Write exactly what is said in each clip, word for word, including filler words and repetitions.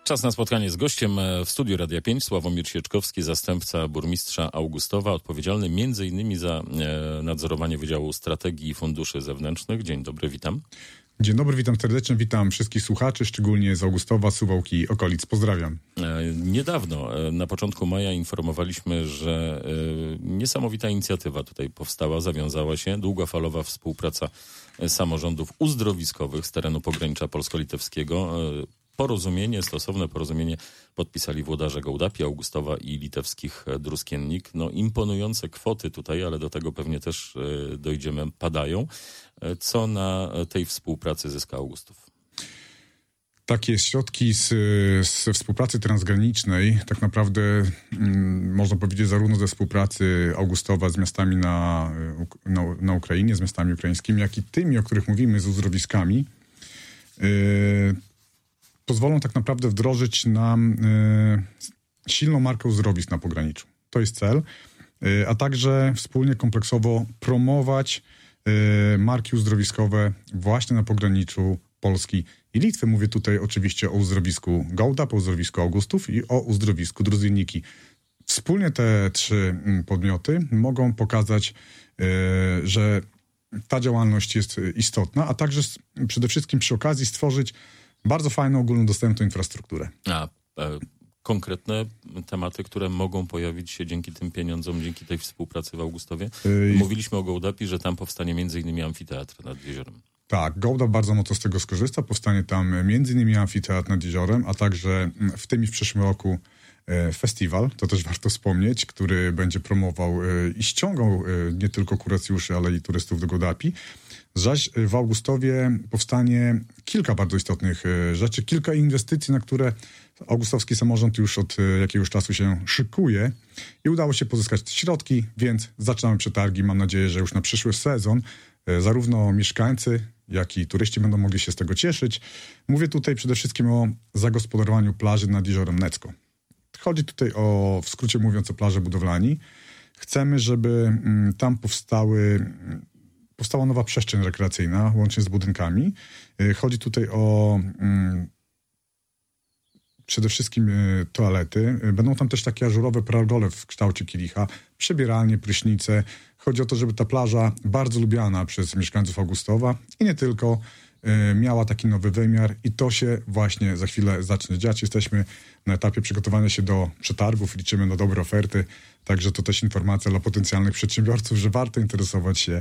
Czas na spotkanie z gościem w studiu Radia pięć. Sławomir Sieczkowski, zastępca burmistrza Augustowa, odpowiedzialny między innymi za nadzorowanie Wydziału Strategii i Funduszy Zewnętrznych. Dzień dobry, witam. Dzień dobry, witam serdecznie, witam wszystkich słuchaczy, szczególnie z Augustowa, Suwałki i okolic. Pozdrawiam. Niedawno, na początku maja, informowaliśmy, że niesamowita inicjatywa tutaj powstała, zawiązała się, długofalowa współpraca samorządów uzdrowiskowych z terenu pogranicza polsko-litewskiego. Porozumienie, stosowne porozumienie podpisali włodarze Gołdapi, Augustowa i litewskich Druskiennik. No imponujące kwoty tutaj, ale do tego pewnie też dojdziemy, padają. Co na tej współpracy zyska Augustów? Takie środki z, z współpracy transgranicznej, tak naprawdę mm, można powiedzieć zarówno ze współpracy Augustowa z miastami na, na, na Ukrainie, z miastami ukraińskimi, jak i tymi, o których mówimy, z uzdrowiskami, yy, pozwolą tak naprawdę wdrożyć nam yy, silną markę uzdrowisk na pograniczu. To jest cel, yy, a także wspólnie kompleksowo promować yy, marki uzdrowiskowe właśnie na pograniczu Polski i Litwy. Mówię tutaj oczywiście o uzdrowisku Gołdap, o uzdrowisku Augustów i o uzdrowisku Druskienniki. Wspólnie te trzy podmioty mogą pokazać, yy, że ta działalność jest istotna, a także przede wszystkim przy okazji stworzyć bardzo fajną, ogólnodostępną infrastrukturę. A e, konkretne tematy, które mogą pojawić się dzięki tym pieniądzom, dzięki tej współpracy w Augustowie? Yy... Mówiliśmy o Gołdapi, że tam powstanie między innymi amfiteatr nad jeziorem. Tak, Gołdap bardzo mocno z tego skorzysta. Powstanie tam między innymi amfiteatr nad jeziorem, a także w tym i w przyszłym roku e, festiwal, to też warto wspomnieć, który będzie promował e, i ściągał e, nie tylko kuracjuszy, ale i turystów do Gołdapi. Zaś w Augustowie powstanie kilka bardzo istotnych e, rzeczy, kilka inwestycji, na które augustowski samorząd już od e, jakiegoś czasu się szykuje i udało się pozyskać środki, więc zaczynamy przetargi. Mam nadzieję, że już na przyszły sezon e, zarówno mieszkańcy, jak i turyści będą mogli się z tego cieszyć. Mówię tutaj przede wszystkim o zagospodarowaniu plaży nad jeziorem Necko. Chodzi tutaj o, w skrócie mówiąc, o plaże budowlani. Chcemy, żeby mm, tam powstały, powstała nowa przestrzeń rekreacyjna, łącznie z budynkami. Yy, chodzi tutaj o mm, przede wszystkim y, toalety. Y, będą tam też takie ażurowe pergole w kształcie kielicha, przebieralnie, prysznice. Chodzi o to, żeby ta plaża, bardzo lubiana przez mieszkańców Augustowa i nie tylko, y, miała taki nowy wymiar i to się właśnie za chwilę zacznie dziać. Jesteśmy na etapie przygotowania się do przetargów, liczymy na dobre oferty, także to też informacja dla potencjalnych przedsiębiorców, że warto interesować się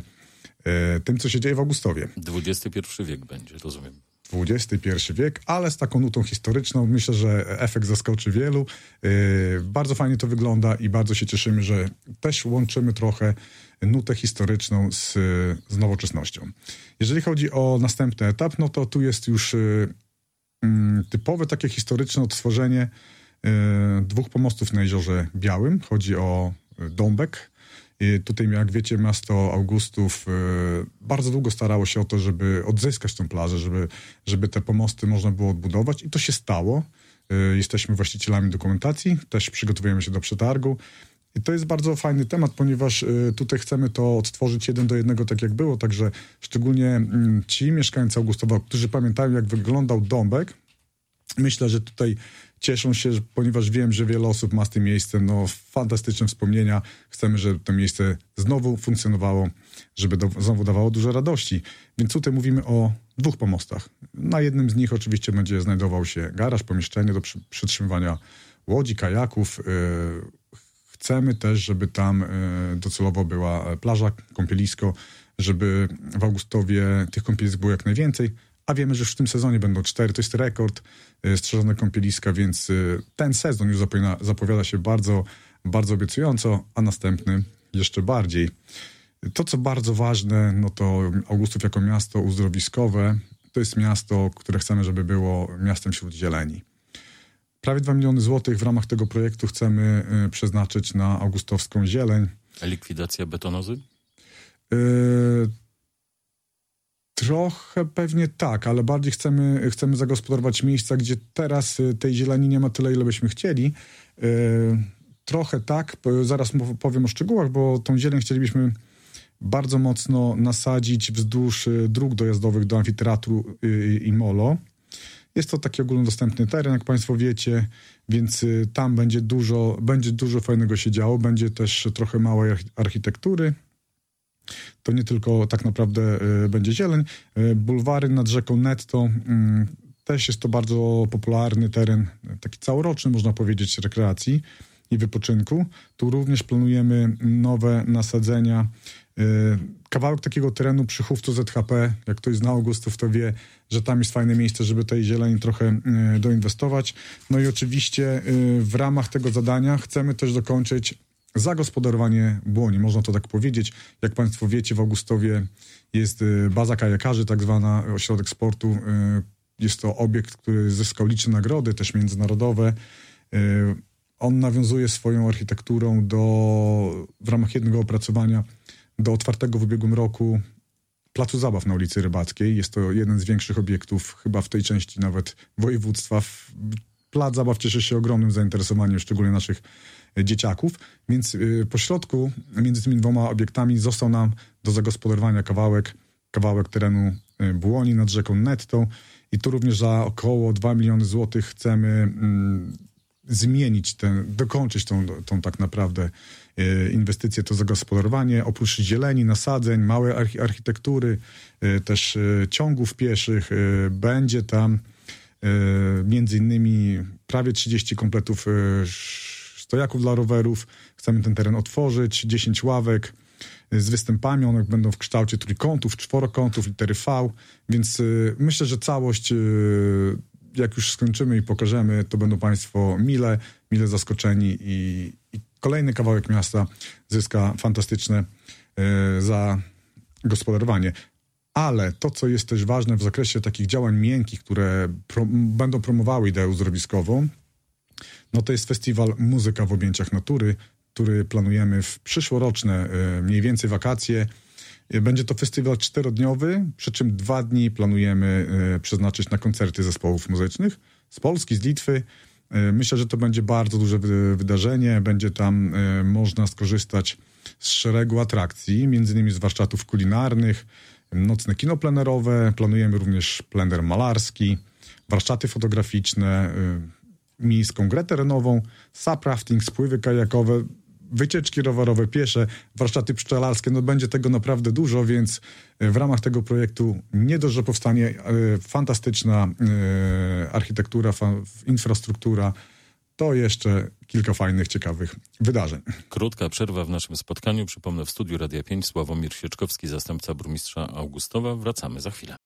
y, tym, co się dzieje w Augustowie. dwudziesty pierwszy wiek będzie, rozumiem. dwudziesty pierwszy wiek, ale z taką nutą historyczną. Myślę, że efekt zaskoczy wielu. Yy, bardzo fajnie to wygląda i bardzo się cieszymy, że też łączymy trochę nutę historyczną z, z nowoczesnością. Jeżeli chodzi o następny etap, no to tu jest już yy, yy, typowe takie historyczne odtworzenie yy, dwóch pomostów na Jeziorze Białym. Chodzi o Dąbek. I tutaj, jak wiecie, miasto Augustów y, bardzo długo starało się o to, żeby odzyskać tę plażę, żeby, żeby te pomosty można było odbudować i to się stało. Y, jesteśmy właścicielami dokumentacji, też przygotowujemy się do przetargu. I to jest bardzo fajny temat, ponieważ y, tutaj chcemy to odtworzyć jeden do jednego, tak jak było, także szczególnie y, ci mieszkańcy Augustowa, którzy pamiętają, jak wyglądał Dąbek, myślę, że tutaj cieszą się, ponieważ wiem, że wiele osób ma z tym miejscem no, fantastyczne wspomnienia. Chcemy, żeby to miejsce znowu funkcjonowało, żeby do, znowu dawało dużo radości. Więc tutaj mówimy o dwóch pomostach. Na jednym z nich oczywiście będzie znajdował się garaż, pomieszczenie do przy, przytrzymywania łodzi, kajaków. Yy, chcemy też, żeby tam yy, docelowo była plaża, kąpielisko, żeby w Augustowie tych kąpielisk było jak najwięcej. A wiemy, że już w tym sezonie będą cztery. To jest rekord y, strzeżone kąpieliska, więc y, ten sezon już zapowiada, zapowiada się bardzo, bardzo obiecująco, a następny jeszcze bardziej. To, co bardzo ważne, no to Augustów jako miasto uzdrowiskowe, to jest miasto, które chcemy, żeby było miastem wśród zieleni. Prawie dwa miliony złotych w ramach tego projektu chcemy y, przeznaczyć na augustowską zieleń. A likwidacja betonozy? Y, Trochę pewnie tak, ale bardziej chcemy, chcemy zagospodarować miejsca, gdzie teraz tej zieleni nie ma tyle, ile byśmy chcieli. Yy, trochę tak, zaraz powiem o szczegółach, bo tą zieleń chcielibyśmy bardzo mocno nasadzić wzdłuż dróg dojazdowych do amfiteatru i molo. Jest to taki ogólnodostępny teren, jak państwo wiecie, więc tam będzie dużo, będzie dużo fajnego się działo, będzie też trochę małej architektury. To nie tylko tak naprawdę będzie zieleń. Bulwary nad rzeką Netto, też jest to bardzo popularny teren, taki całoroczny, można powiedzieć, rekreacji i wypoczynku. Tu również planujemy nowe nasadzenia. Kawałek takiego terenu przy Chówcu Z H P, jak ktoś zna Augustów, to wie, że tam jest fajne miejsce, żeby tej zieleni trochę doinwestować. No i oczywiście w ramach tego zadania chcemy też dokończyć zagospodarowanie Błoni, można to tak powiedzieć. Jak państwo wiecie, w Augustowie jest baza kajakarzy, tak zwana, ośrodek sportu. Jest to obiekt, który zyskał liczne nagrody, też międzynarodowe. On nawiązuje swoją architekturą do, w ramach jednego opracowania do otwartego w ubiegłym roku placu zabaw na ulicy Rybackiej. Jest to jeden z większych obiektów, chyba w tej części nawet województwa. Plac zabaw cieszy się ogromnym zainteresowaniem, szczególnie naszych dzieciaków, więc po środku między tymi dwoma obiektami został nam do zagospodarowania kawałek, kawałek terenu Błoni nad rzeką Netto i tu również za około dwa miliony złotych chcemy mm, zmienić, ten, dokończyć tą, tą tak naprawdę e, inwestycję, to zagospodarowanie. Oprócz zieleni, nasadzeń, małej archi- architektury, e, też e, ciągów pieszych, e, będzie tam e, między innymi prawie trzydzieści kompletów e, stojaków dla rowerów. Chcemy ten teren otworzyć, dziesięć ławek z występami. One będą w kształcie trójkątów, czworokątów, litery V, więc y, myślę, że całość, y, jak już skończymy i pokażemy, to będą państwo mile, mile zaskoczeni i, i kolejny kawałek miasta zyska fantastyczne y, zagospodarowanie. Ale to, co jest też ważne w zakresie takich działań miękkich, które pro, będą promowały ideę uzdrowiskową, no to jest festiwal Muzyka w objęciach natury, który planujemy w przyszłoroczne mniej więcej wakacje. Będzie to festiwal czterodniowy, przy czym dwa dni planujemy przeznaczyć na koncerty zespołów muzycznych z Polski, z Litwy. Myślę, że to będzie bardzo duże wydarzenie. Będzie tam można skorzystać z szeregu atrakcji, między innymi z warsztatów kulinarnych, nocne kino plenerowe, planujemy również plener malarski, warsztaty fotograficzne, miejską grę terenową, suprafting, spływy kajakowe, wycieczki rowerowe, piesze, warsztaty pszczelarskie. No będzie tego naprawdę dużo, więc w ramach tego projektu nie dość, że powstanie e, fantastyczna e, architektura, fa, infrastruktura, to jeszcze kilka fajnych, ciekawych wydarzeń. Krótka przerwa w naszym spotkaniu. Przypomnę, w studiu Radia pięć Sławomir Sieczkowski, zastępca burmistrza Augustowa. Wracamy za chwilę.